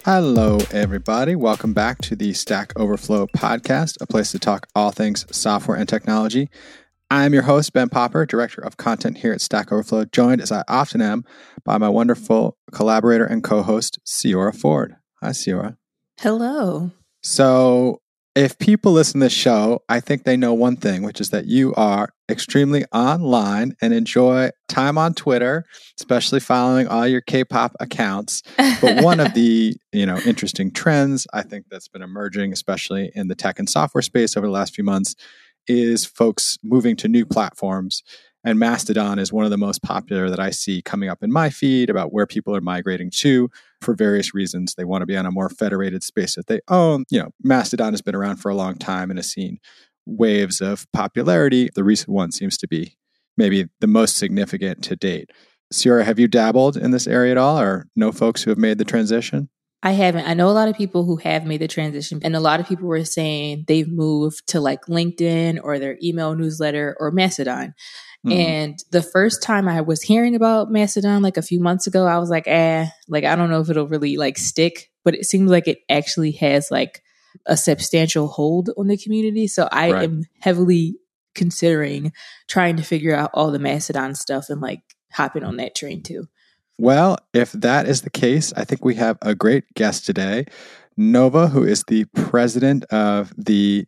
Hello, everybody. Welcome back to the Stack Overflow podcast, a place to talk all things software and technology. I'm your host, Ben Popper, Director of Content here at Stack Overflow, joined as I often am by my wonderful collaborator and co-host, Ciora Ford. Hi, Ciora. Hello. So if people listen to this show, I think they know one thing, which is that you are extremely online and enjoy time on Twitter, especially following all your K-pop accounts. But one of the, interesting trends I think that's been emerging, especially in the tech and software space over the last few months, is folks moving to new platforms. And Mastodon is one of the most popular that I see coming up in my feed about where people are migrating to for various reasons. They want to be on a more federated space that they own. Mastodon has been around for a long time and has seen waves of popularity. The recent one seems to be maybe the most significant to date. Ciora, have you dabbled in this area at all, or know folks who have made the transition? I haven't. I know a lot of people who have made the transition, and a lot of people were saying they've moved to like LinkedIn or their email newsletter or Mastodon. And the first time I was hearing about Mastodon, like a few months ago, I was like, I don't know if it'll really like stick, but it seems like it actually has like a substantial hold on the community. So I am heavily considering trying to figure out all the Mastodon stuff and like hopping on that train too. Well, if that is the case, I think we have a great guest today, Nova, who is the president of the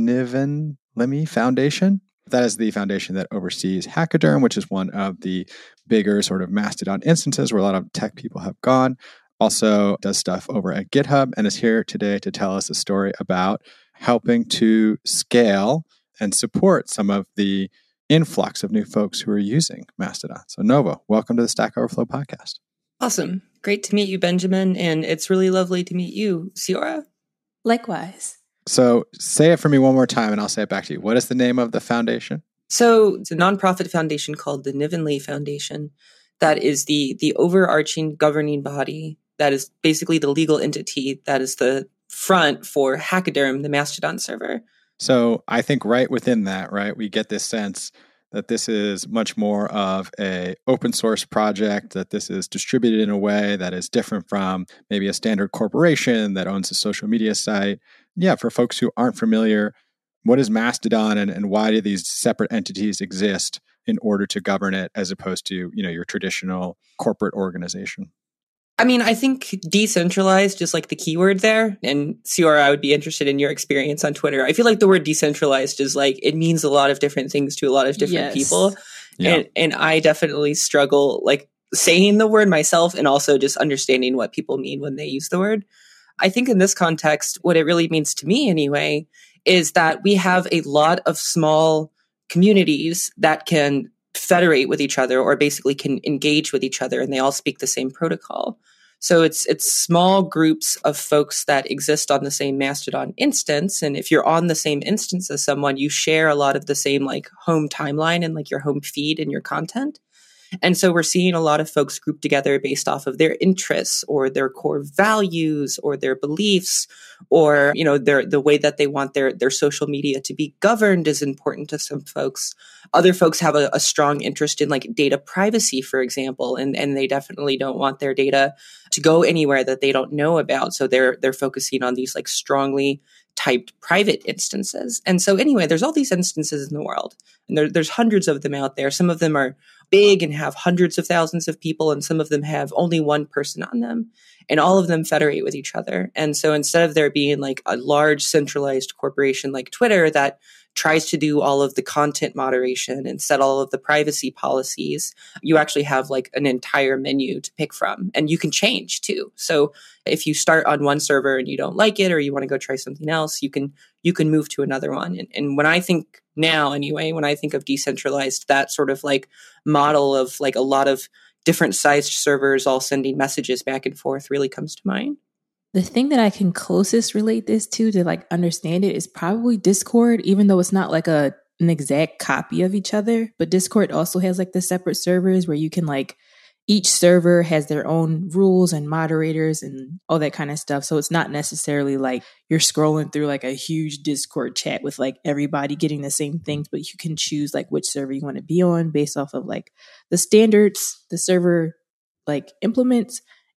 Niven Lemmy Foundation. That is the foundation that oversees Hackaderm, which is one of the bigger sort of Mastodon instances where a lot of tech people have gone. Also does stuff over at GitHub and is here today to tell us a story about helping to scale and support some of the influx of new folks who are using Mastodon. So Nova, welcome to the Stack Overflow podcast. Awesome. Great to meet you, Benjamin. And it's really lovely to meet you, Ciora. Likewise. So say it for me one more time and I'll say it back to you. What is the name of the foundation? So it's a nonprofit foundation called the Niven Lee Foundation. That is the overarching governing body. That is basically the legal entity that is the front for Hackaderm, the Mastodon server. So I think right within that, right, we get this sense that this is much more of a open source project, that this is distributed in a way that is different from maybe a standard corporation that owns a social media site. Yeah, for folks who aren't familiar, what is Mastodon and why do these separate entities exist in order to govern it as opposed to, your traditional corporate organization? I mean, I think decentralized is like the keyword there. And Ciora, I would be interested in your experience on Twitter. I feel like the word decentralized is like, it means a lot of different things to a lot of different people. Yeah. And I definitely struggle like saying the word myself and also just understanding what people mean when they use the word. I think in this context, what it really means to me anyway, is that we have a lot of small communities that can federate with each other or basically can engage with each other and they all speak the same protocol. So it's small groups of folks that exist on the same Mastodon instance. And if you're on the same instance as someone, you share a lot of the same like home timeline and like your home feed and your content. And so we're seeing a lot of folks grouped together based off of their interests or their core values or their beliefs or, the way that they want their social media to be governed is important to some folks. Other folks have a strong interest in like data privacy, for example, and they definitely don't want their data to go anywhere that they don't know about. So they're focusing on these like strongly typed private instances. And so anyway, there's all these instances in the world and there's hundreds of them out there. Some of them are big and have hundreds of thousands of people, and some of them have only one person on them, and all of them federate with each other. And so instead of there being like a large centralized corporation like Twitter that tries to do all of the content moderation and set all of the privacy policies, you actually have like an entire menu to pick from, and you can change too. So if you start on one server and you don't like it, or you want to go try something else, you can move to another one. And when I think now, anyway, when I think of decentralized, that sort of like model of like a lot of different sized servers all sending messages back and forth really comes to mind. The thing that I can closest relate this to like understand it is probably Discord, even though it's not like an exact copy of each other. But Discord also has like the separate servers where you can like, each server has their own rules and moderators and all that kind of stuff. So it's not necessarily like you're scrolling through like a huge Discord chat with like everybody getting the same things, but you can choose like which server you want to be on based off of like the standards the server like implements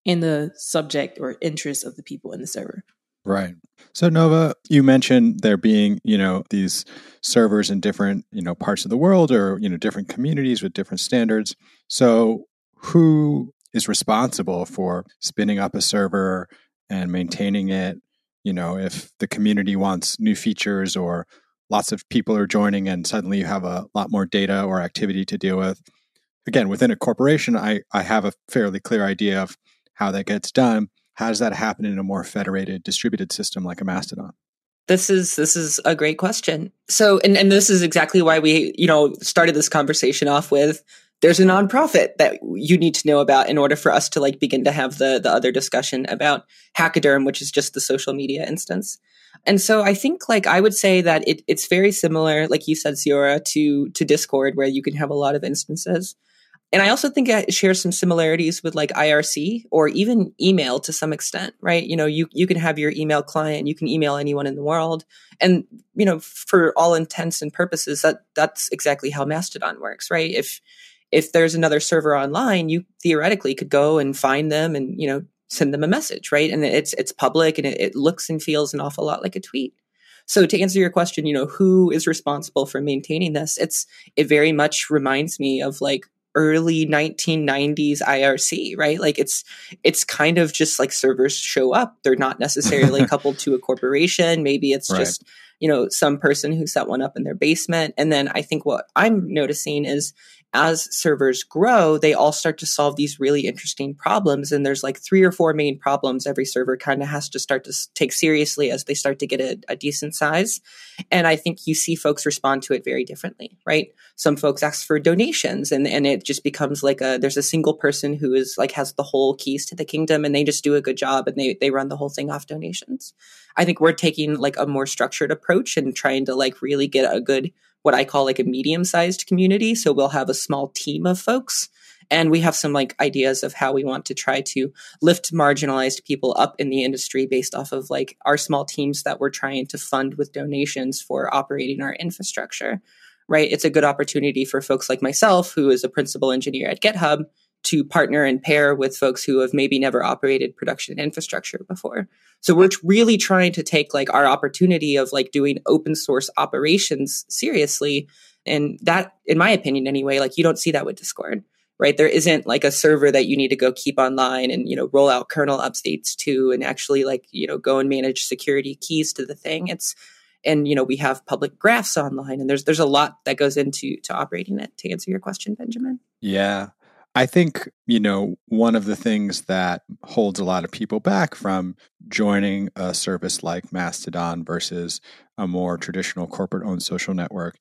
in the subject or interest of the people in the server. Right. So Nova, you mentioned there being, these servers in different, parts of the world or, different communities with different standards. So who is responsible for spinning up a server and maintaining it? If the community wants new features or lots of people are joining and suddenly you have a lot more data or activity to deal with. Again, within a corporation, I have a fairly clear idea of how that gets done. How does that happen in a more federated, distributed system like a Mastodon? This is a great question. So, and this is exactly why we, started this conversation off with, there's a nonprofit that you need to know about in order for us to begin to have the other discussion about Hackaderm, which is just the social media instance. And so I think I would say that it's very similar, like you said, Siora, to Discord, where you can have a lot of instances. And I also think it shares some similarities with IRC or even email to some extent, right? You can have your email client, you can email anyone in the world. And, for all intents and purposes, that's exactly how Mastodon works, right? If there's another server online, you theoretically could go and find them and, send them a message, right? And it's public and it looks and feels an awful lot like a tweet. So to answer your question, who is responsible for maintaining this? It very much reminds me of early 1990s IRC, right? It's kind of just servers show up. They're not necessarily coupled to a corporation. Maybe it's right. Just, some person who set one up in their basement. And then I think what I'm noticing is as servers grow, they all start to solve these really interesting problems. And there's 3 or 4 main problems every server kind of has to start to take seriously as they start to get a decent size. And I think you see folks respond to it very differently, right? Some folks ask for donations and it just becomes there's a single person who is has the whole keys to the kingdom and they just do a good job and they run the whole thing off donations. I think we're taking a more structured approach and trying to really get a good, what I call a medium-sized community. So we'll have a small team of folks and we have some ideas of how we want to try to lift marginalized people up in the industry based off of our small teams that we're trying to fund with donations for operating our infrastructure, right? It's a good opportunity for folks like myself, who is a principal engineer at GitHub, to partner and pair with folks who have maybe never operated production infrastructure before. So we're really trying to take our opportunity of doing open source operations seriously. And that, in my opinion anyway, you don't see that with Discord, right? There isn't a server that you need to go keep online and, roll out kernel updates to and actually go and manage security keys to the thing. And we have public graphs online and there's a lot that goes into operating it, to answer your question, Benjamin. Yeah. I think, one of the things that holds a lot of people back from joining a service like Mastodon versus a more traditional corporate-owned social network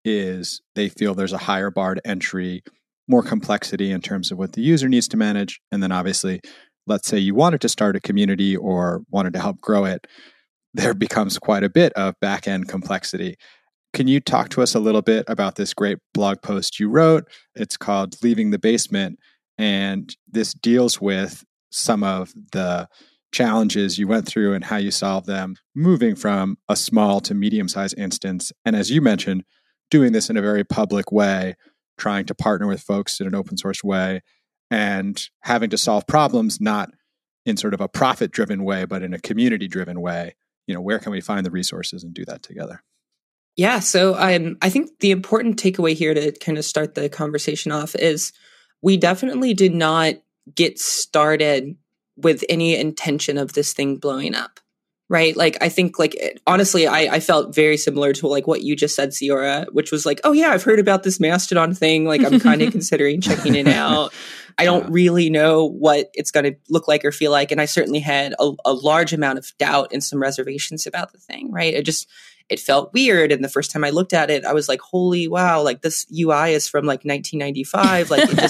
is they feel there's a higher bar to entry, more complexity in terms of what the user needs to manage. And then obviously, let's say you wanted to start a community or wanted to help grow it, there becomes quite a bit of back-end complexity. Can you talk to us a little bit about this great blog post you wrote? It's called Leaving the Basement, and this deals with some of the challenges you went through and how you solved them, moving from a small to medium-sized instance. And as you mentioned, doing this in a very public way, trying to partner with folks in an open source way, and having to solve problems not in sort of a profit-driven way, but in a community-driven way. Where can we find the resources and do that together? Yeah, so I think the important takeaway here to kind of start the conversation off is we definitely did not get started with any intention of this thing blowing up, right? I think honestly, I felt very similar to what you just said, Siora, which was oh yeah, I've heard about this Mastodon thing. I'm kind of considering checking it out. I don't really know what it's going to look like or feel like. And I certainly had a large amount of doubt and some reservations about the thing, right? It felt weird. And the first time I looked at it, I was holy wow, this UI is from 1995.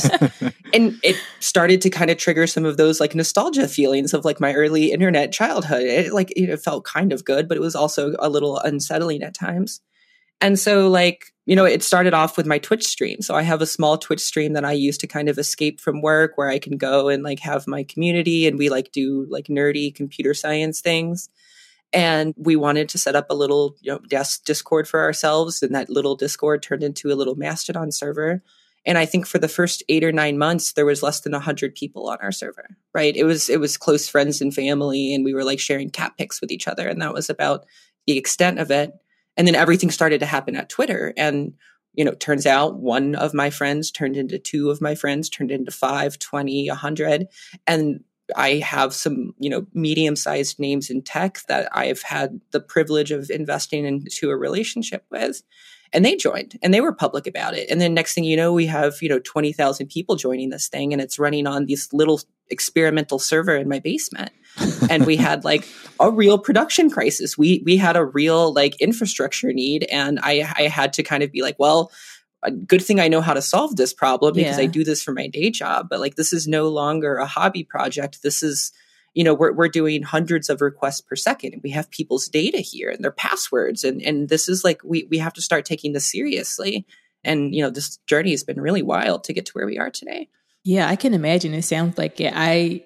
And it started to kind of trigger some of those nostalgia feelings of my early internet childhood. It felt kind of good, but it was also a little unsettling at times. And so it started off with my Twitch stream. So I have a small Twitch stream that I use to kind of escape from work, where I can go and have my community and we do nerdy computer science things. And we wanted to set up a little Discord for ourselves. And that little Discord turned into a little Mastodon server. And I think for the first 8 or 9 months, there was less than 100 people on our server, right? It was close friends and family, and we were like sharing cat pics with each other. And that was about the extent of it. And then everything started to happen at Twitter. And, turns out one of my friends turned into 2 of my friends, turned into 5, 20, 100. And I have some, medium-sized names in tech that I've had the privilege of investing into a relationship with. And they joined and they were public about it. And then next thing you know, we have, 20,000 people joining this thing, and it's running on this little experimental server in my basement. And we had like a real production crisis. We had a real like infrastructure need. And I had to kind of be like, well, a good thing I know how to solve this problem because I do this for my day job. But like, this is no longer a hobby project. This is, we're doing hundreds of requests per second, and we have people's data here and their passwords. And this is like, we have to start taking this seriously. And, this journey has been really wild to get to where we are today. Yeah, I can imagine. It sounds like it. I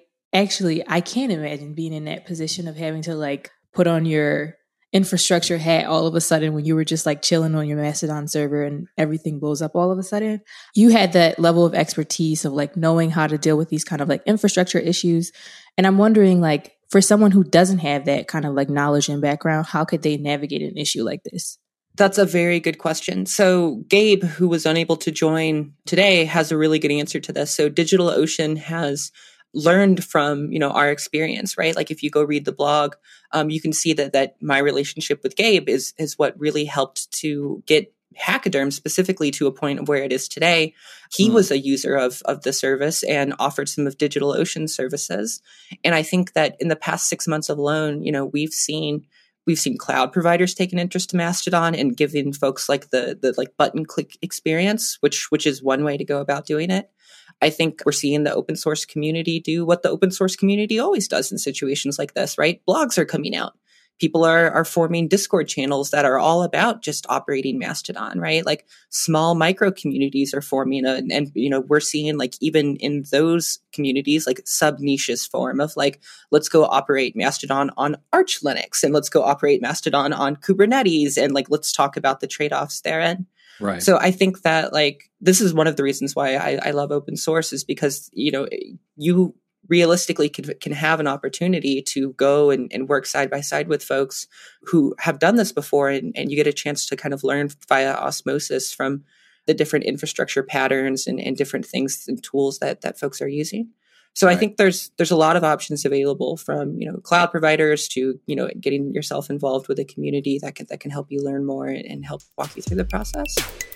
can't imagine being in that position of having to like put on your infrastructure hat all of a sudden when you were just like chilling on your Mastodon server and everything blows up all of a sudden. You had that level of expertise of like knowing how to deal with these kind of like infrastructure issues. And I'm wondering, like, for someone who doesn't have that kind of like knowledge and background, how could they navigate an issue like this? That's a very good question. So Gabe, who was unable to join today, has a really good answer to this. So DigitalOcean has learned from, our experience, right? Like if you go read the blog, you can see that my relationship with Gabe is what really helped to get Hackaderm specifically to a point of where it is today. He was a user of the service and offered some of DigitalOcean services. And I think that in the past 6 months alone, we've seen cloud providers take an interest to Mastodon and giving folks like the like button click experience, which is one way to go about doing it. I think we're seeing the open source community do what the open source community always does in situations like this, right? Blogs are coming out. People are forming Discord channels that are all about just operating Mastodon, right? Like small micro communities are forming and we're seeing like even in those communities, like sub niches form of like, let's go operate Mastodon on Arch Linux and let's go operate Mastodon on Kubernetes. And like, let's talk about the trade-offs therein. Right. So I think that like, this is one of the reasons why I love open source is because, you realistically can have an opportunity to go and work side by side with folks who have done this before. And you get a chance to kind of learn via osmosis from the different infrastructure patterns and different things and tools that folks are using. So right. I think there's a lot of options available from, cloud providers to, getting yourself involved with a community that can help you learn more and help walk you through the process.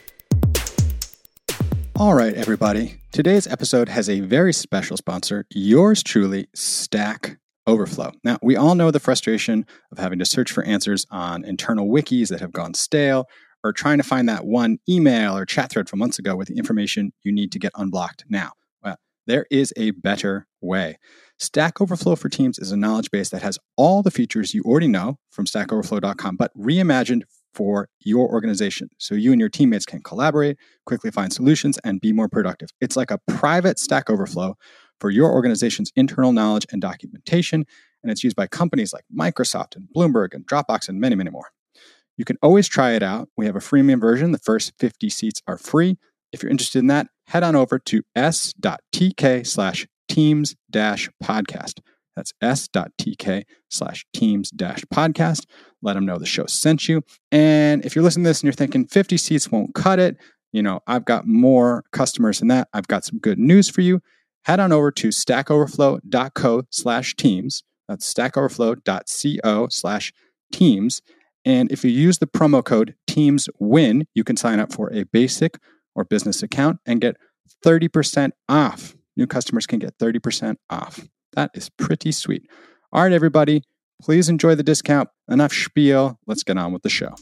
All right, everybody. Today's episode has a very special sponsor, yours truly, Stack Overflow. Now, we all know the frustration of having to search for answers on internal wikis that have gone stale, or trying to find that one email or chat thread from months ago with the information you need to get unblocked now. Well, there is a better way. Stack Overflow for Teams is a knowledge base that has all the features you already know from stackoverflow.com, but reimagined for your organization so you and your teammates can collaborate, quickly find solutions, and be more productive. It's like a private Stack Overflow for your organization's internal knowledge and documentation, and it's used by companies like Microsoft and Bloomberg and Dropbox and many, many more. You can always try it out. We have a freemium version. The first 50 seats are free. If you're interested in that, head on over to s.tk/teams-podcast. That's s.tk/teams-podcast. Let them know the show sent you. And if you're listening to this and you're thinking 50 seats won't cut it, I've got more customers than that. I've got some good news for you. Head on over to stackoverflow.co/teams. That's stackoverflow.co/teams. And if you use the promo code TEAMSWIN, you can sign up for a basic or business account and get 30% off. New customers can get 30% off. That is pretty sweet. All right, everybody, please enjoy the discount. Enough spiel. Let's get on with the show.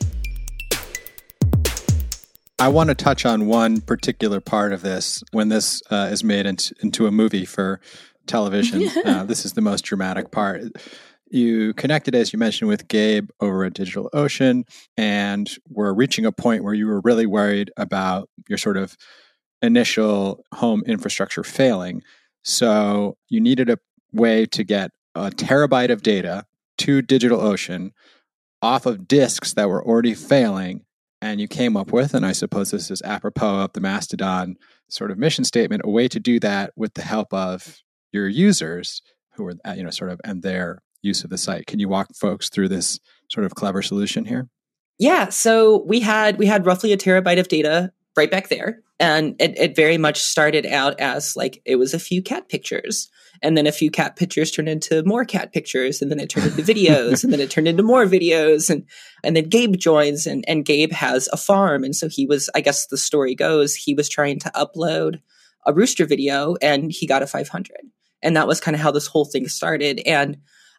I want to touch on one particular part of this when this is made into a movie for television. This is the most dramatic part. You connected, as you mentioned, with Gabe over at DigitalOcean, and were reaching a point where you were really worried about your sort of initial home infrastructure failing. So you needed a way to get a terabyte of data to DigitalOcean off of disks that were already failing And you came up with, and I suppose this is apropos of the Mastodon sort of mission statement, a way to do that with the help of your users who are, sort of, and their use of the site. Can you walk folks through this sort of clever solution here? Yeah. So we had roughly a terabyte of data right back there. And it very much started out as like, it was a few cat pictures. And then a few cat pictures turned into more cat pictures. And then it turned into videos. And then it turned into more videos. And then Gabe joins, and Gabe has a farm. And so he was, I guess the story goes, he was trying to upload a rooster video and he got a 500. And that was kind of how this whole thing started. And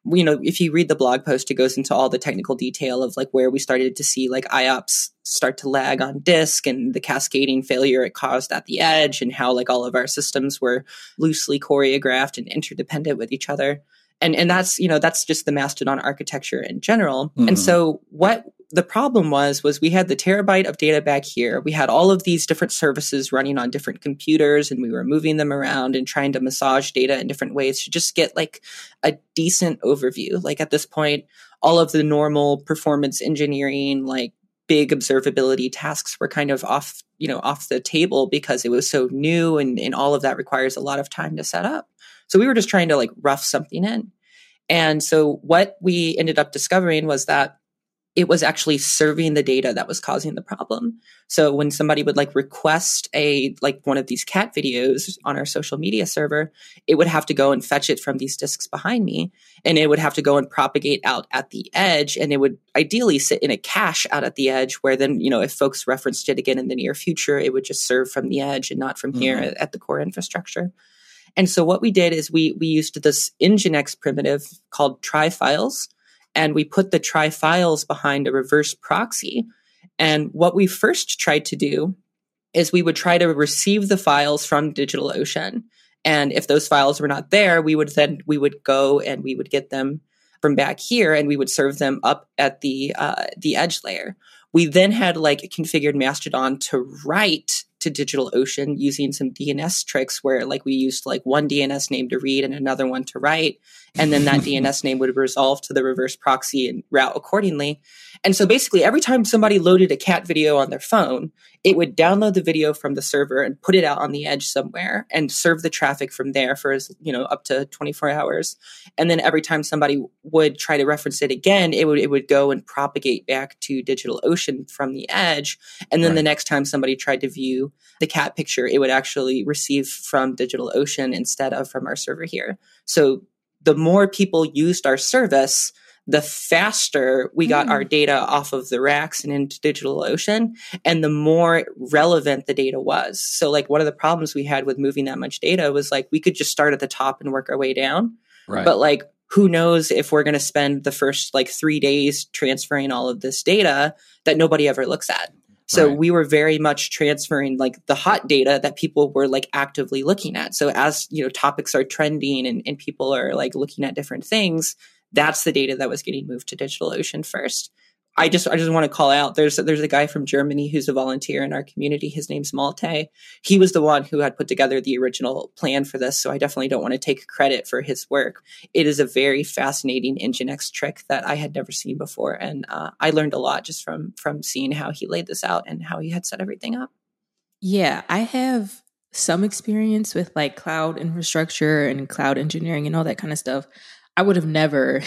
if you read the blog post, it goes into all the technical detail of like where we started to see like IOPS start to lag on disk and the cascading failure it caused at the edge, and how like all of our systems were loosely choreographed and interdependent with each other. And that's just the Mastodon architecture in general. Mm-hmm. And so what the problem was we had the terabyte of data back here. We had all of these different services running on different computers, and we were moving them around and trying to massage data in different ways to just get like a decent overview. Like at this point, all of the normal performance engineering, like big observability tasks were kind of off the table because it was so new, and all of that requires a lot of time to set up. So we were just trying to like rough something in. And so what we ended up discovering was that it was actually serving the data that was causing the problem. So when somebody would like request one of these cat videos on our social media server, it would have to go and fetch it from these disks behind me. And it would have to go and propagate out at the edge. And it would ideally sit in a cache out at the edge where then, if folks referenced it again in the near future, it would just serve from the edge and not from here at the core infrastructure. And so what we did is we used this Nginx primitive called try files, and we put the try files behind a reverse proxy. And what we first tried to do is we would try to receive the files from DigitalOcean. And if those files were not there, we would go and we would get them from back here, and we would serve them up at the edge layer. We then had like configured Mastodon to write to DigitalOcean using some DNS tricks where like we used like one DNS name to read and another one to write. And then that DNS name would resolve to the reverse proxy and route accordingly. And so basically every time somebody loaded a cat video on their phone, it would download the video from the server and put it out on the edge somewhere and serve the traffic from there for up to 24 hours. And then every time somebody would try to reference it again, it would go and propagate back to DigitalOcean from the edge. And then the next time somebody tried to view the cat picture, it would actually receive from DigitalOcean instead of from our server here. So the more people used our service, the faster we got our data off of the racks and into DigitalOcean, and the more relevant the data was. So like one of the problems we had with moving that much data was like we could just start at the top and work our way down. Right. But like who knows if we're going to spend the first like 3 days transferring all of this data that nobody ever looks at. So we were very much transferring like the hot data that people were like actively looking at. So as, topics are trending and people are like looking at different things, that's the data that was getting moved to DigitalOcean first. I just want to call out, there's a guy from Germany who's a volunteer in our community. His name's Malte. He was the one who had put together the original plan for this. So I definitely don't want to take credit for his work. It is a very fascinating Nginx trick that I had never seen before. And I learned a lot just from seeing how he laid this out and how he had set everything up. Yeah, I have some experience with like cloud infrastructure and cloud engineering and all that kind of stuff. I would have never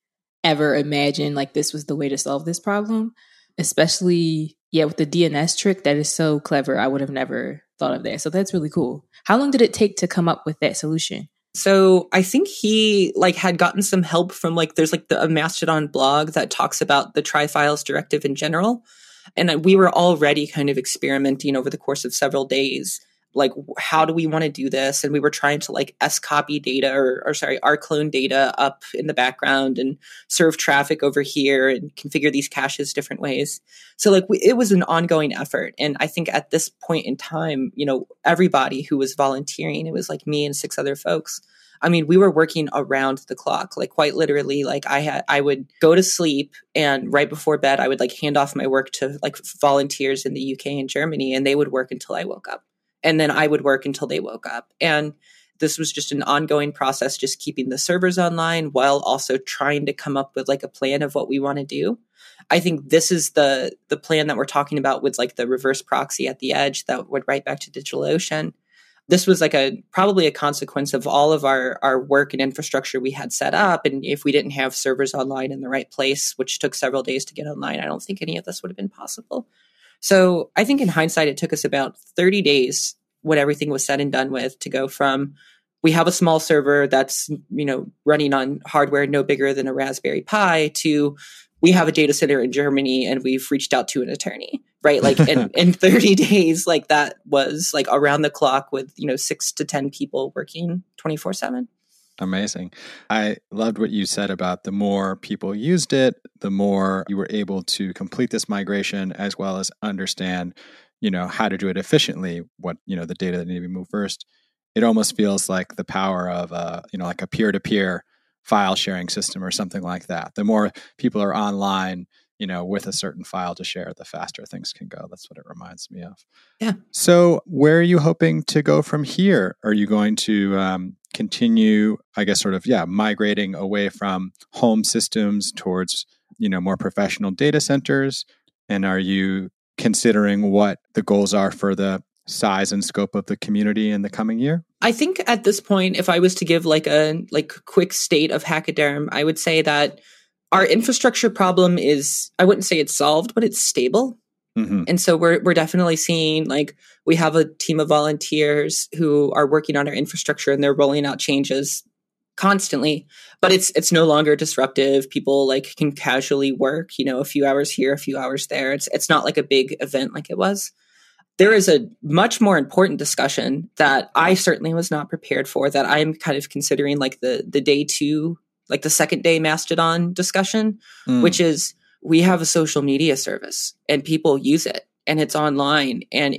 ever imagined like this was the way to solve this problem, especially with the DNS trick. That is so clever. I would have never thought of that. So that's really cool. How long did it take to come up with that solution? So I think he like had gotten some help from like, there's like a Mastodon blog that talks about the try files directive in general. And we were already kind of experimenting over the course of several days. Like, how do we want to do this? And we were trying to like scopy data or rclone data up in the background and serve traffic over here and configure these caches different ways. So like it was an ongoing effort. And I think at this point in time, everybody who was volunteering, it was like me and 6 other folks. I mean, we were working around the clock, like quite literally. Like I would go to sleep, and right before bed, I would like hand off my work to like volunteers in the UK and Germany, and they would work until I woke up. And then I would work until they woke up. And This was just an ongoing process, just keeping the servers online while also trying to come up with like a plan of what we want to do. I think this is the plan that we're talking about with like the reverse proxy at the edge that would write back to DigitalOcean. This was like probably a consequence of all of our work and infrastructure we had set up. And if we didn't have servers online in the right place, which took several days to get online, I don't think any of this would have been possible. So I think in hindsight, it took us about 30 days when everything was said and done with to go from we have a small server that's, running on hardware no bigger than a Raspberry Pi to we have a data center in Germany and we've reached out to an attorney, right? Like in 30 days, like that was like around the clock with, 6 to 10 people working 24/7. Amazing. I loved what you said about the more people used it, the more you were able to complete this migration as well as understand, how to do it efficiently, what, the data that needed to be moved first. It almost feels like the power of, like a peer-to-peer file sharing system or something like that. The more people are online, with a certain file to share, the faster things can go. That's what it reminds me of. Yeah. So where are you hoping to go from here? Are you going to continue, I guess, migrating away from home systems towards, more professional data centers? And are you considering what the goals are for the size and scope of the community in the coming year? I think at this point, if I was to give like a quick state of Hackadrm, I would say that our infrastructure problem is, I wouldn't say it's solved, but it's stable. Mm-hmm. And so we're definitely seeing like we have a team of volunteers who are working on our infrastructure and they're rolling out changes constantly, but it's no longer disruptive. People like can casually work, a few hours here, a few hours there. It's not like a big event like it was. There is a much more important discussion that I certainly was not prepared for that I'm kind of considering like the day 2, like the second day Mastodon discussion, which is we have a social media service and people use it and it's online and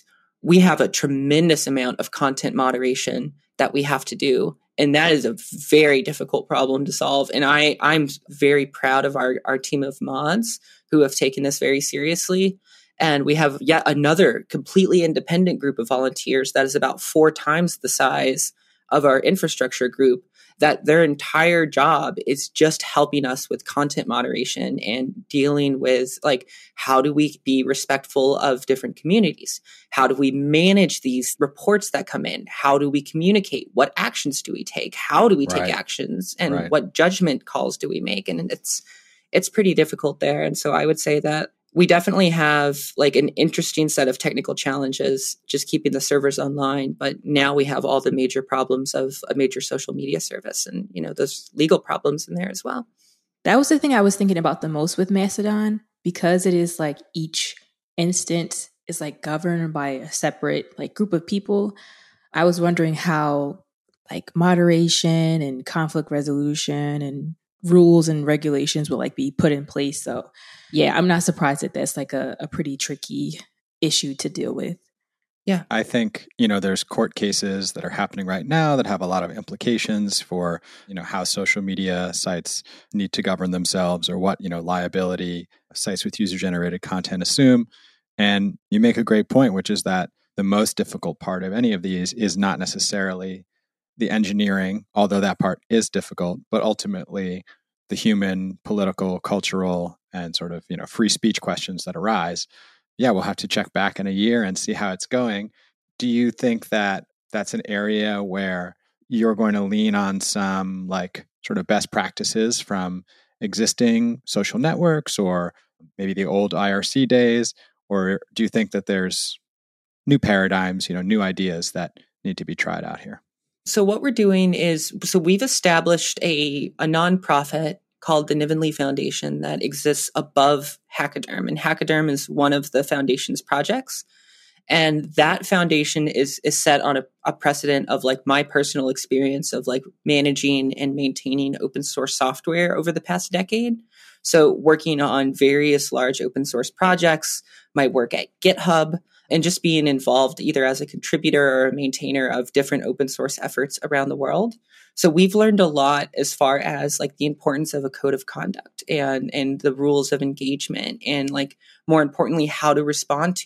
we have a tremendous amount of content moderation that we have to do. And that is a very difficult problem to solve. And I'm very proud of our team of mods who have taken this very seriously. And we have yet another completely independent group of volunteers that is about 4 times the size of our infrastructure group, that their entire job is just helping us with content moderation and dealing with like, how do we be respectful of different communities? How do we manage these reports that come in? How do we communicate? What actions do we take? How do we take actions? And what judgment calls do we make? And it's pretty difficult there. And so I would say that we definitely have like an interesting set of technical challenges just keeping the servers online. But now we have all the major problems of a major social media service and, those legal problems in there as well. That was the thing I was thinking about the most with Mastodon, because it is like each instance is like governed by a separate like group of people. I was wondering how like moderation and conflict resolution and rules and regulations will like be put in place. So yeah, I'm not surprised that that's like a pretty tricky issue to deal with. Yeah. I think, there's court cases that are happening right now that have a lot of implications for, how social media sites need to govern themselves or what, liability sites with user-generated content assume. And you make a great point, which is that the most difficult part of any of these is not necessarily the engineering, although that part is difficult, but ultimately the human, political, cultural, and sort of, free speech questions that arise. Yeah, we'll have to check back in a year and see how it's going. Do you think that that's an area where you're going to lean on some like sort of best practices from existing social networks or maybe the old IRC days? Or do you think that there's new paradigms, new ideas that need to be tried out here? So what we're doing is, we've established a nonprofit called the Niven Lee Foundation that exists above Hackadrm. And Hackadrm is one of the foundation's projects. And that foundation is set on a precedent of like my personal experience of like managing and maintaining open source software over the past decade. So working on various large open source projects, my work at GitHub, and just being involved either as a contributor or a maintainer of different open source efforts around the world. So we've learned a lot as far as like the importance of a code of conduct and the rules of engagement and like more importantly, how to respond to it.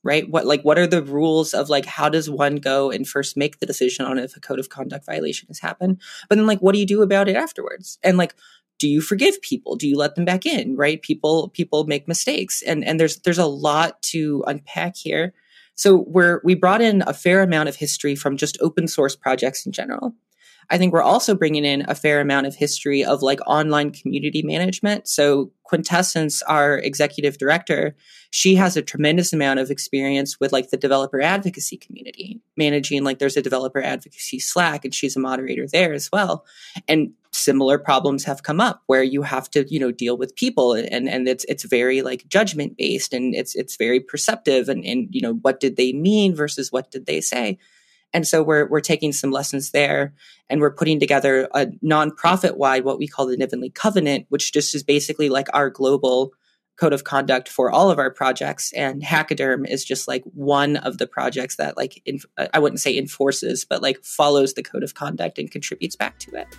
right? What are the rules of like, how does one go and first make the decision on if a code of conduct violation has happened? But then like, what do you do about it afterwards? And like, do you forgive people? Do you let them back in, right? People make mistakes. And there's a lot to unpack here. So we brought in a fair amount of history from just open source projects in general. I think we're also bringing in a fair amount of history of like online community management. So Quintessence, our executive director, she has a tremendous amount of experience with like the developer advocacy community, managing like there's a developer advocacy Slack, and she's a moderator there as well. And similar problems have come up where you have to, deal with people, and it's very like judgment based, and it's very perceptive, and what did they mean versus what did they say? And so we're taking some lessons there, and we're putting together a nonprofit wide, what we call the Nivenly Covenant, which just is basically like our global code of conduct for all of our projects. And Hachyderm is just like one of the projects that like, I wouldn't say enforces, but like follows the code of conduct and contributes back to it.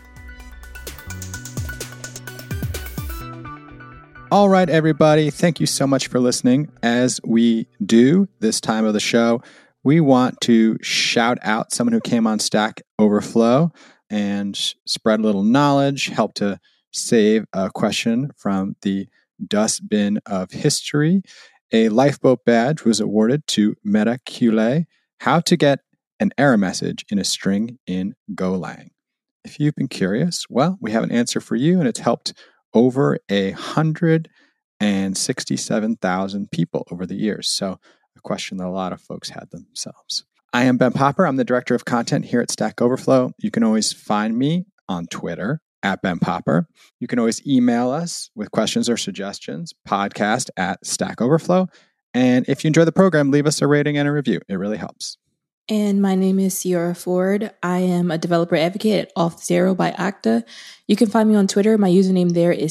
All right, everybody. Thank you so much for listening. As we do this time of the show, we want to shout out someone who came on Stack Overflow and spread a little knowledge, help to save a question from the dustbin of history. A lifeboat badge was awarded to Meta Kule, how to get an error message in a string in Golang. If you've been curious, well, we have an answer for you, and it's helped over 167,000 people over the years. So a question that a lot of folks had themselves. I am Ben Popper. I'm the director of content here at Stack Overflow. You can always find me on Twitter at Ben Popper. You can always email us with questions or suggestions, podcast@Stack Overflow. And if you enjoy the program, leave us a rating and a review. It really helps. And my name is Ciara Ford. I am a developer advocate at Auth0 by Okta. You can find me on Twitter. My username there is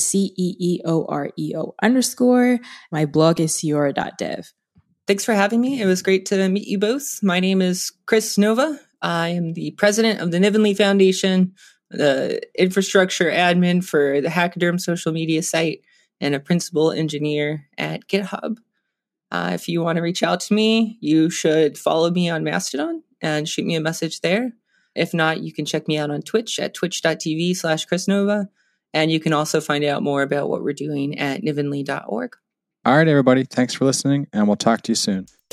CEEOREO_. My blog is ciara.dev. Thanks for having me. It was great to meet you both. My name is Chris Nova. I am the president of the Nivenly Foundation, the infrastructure admin for the Hachyderm social media site, and a principal engineer at GitHub. If you want to reach out to me, you should follow me on Mastodon and shoot me a message there. If not, you can check me out on Twitch at twitch.tv/ChrisNova. And you can also find out more about what we're doing at nivenly.org. All right, everybody. Thanks for listening, and we'll talk to you soon.